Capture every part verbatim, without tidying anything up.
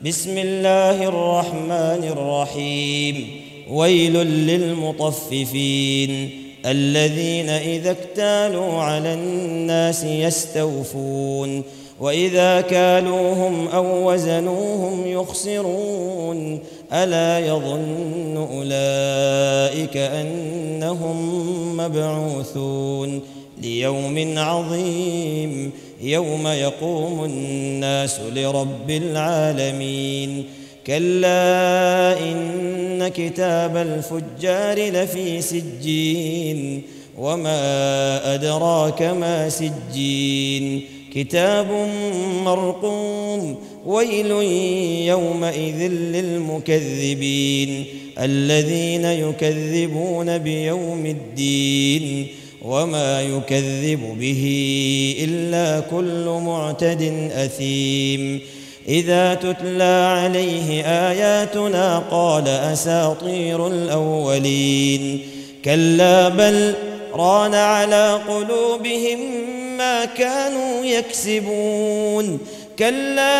بسم الله الرحمن الرحيم ويل للمطففين الذين إذا اكتالوا على الناس يستوفون وإذا كالوهم أو وزنوهم يخسرون ألا يظن أولئك أنهم مبعوثون ليوم عظيم يوم يقوم الناس لرب العالمين كلا إن كتاب الفجار لفي سجين وما أدراك ما سجين كتاب مرقوم ويل يومئذ للمكذبين الذين يكذبون بيوم الدين وما يكذب به إلا كل معتد أثيم إذا تتلى عليه آياتنا قال أساطير الأولين كلا بل ران على قلوبهم ما كانوا يكسبون كلا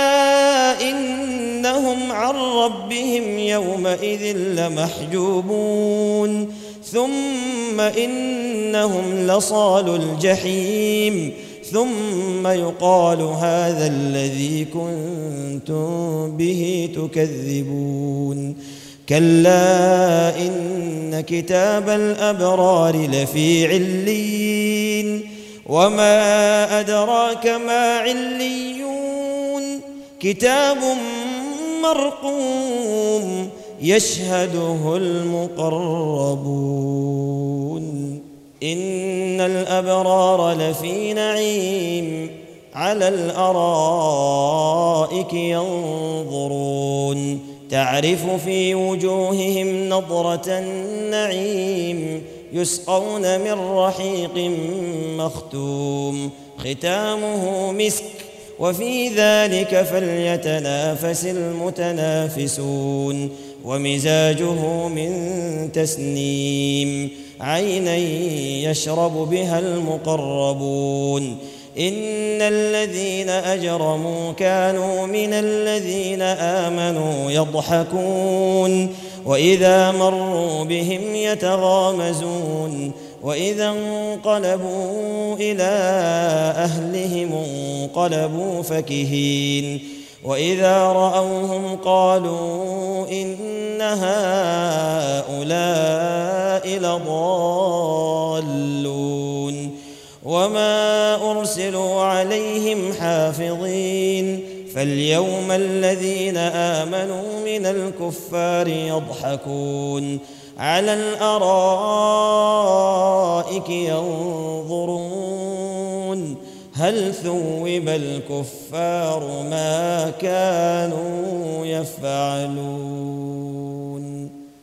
إنهم عن ربهم يومئذ لمحجوبون ثم إنهم لصالو الجحيم ثم يقال هذا الذي كنتم به تكذبون كلا إن كتاب الأبرار لفي عليين وما أدراك ما عليون كتاب مرقوم يشهده المقربون إن الأبرار لفي نعيم على الأرائك ينظرون تعرف في وجوههم نضرة النعيم يسقون من رحيق مختوم ختامه مسك وفي ذلك فليتنافس المتنافسون ومزاجه من تسنيم عينا يشرب بها المقربون إن الذين أجرموا كانوا من الذين آمنوا يضحكون وإذا مروا بهم يتغامزون وإذا انقلبوا إلى أهلهم انقلبوا فكهين وإذا رأوهم قالوا إن هؤلاء لضالون وما أرسلوا عليهم حافظين فاليوم الذين آمنوا من الكفار يضحكون على الأرائك ينظرون هل ثوب الكفار ما كانوا يفعلون.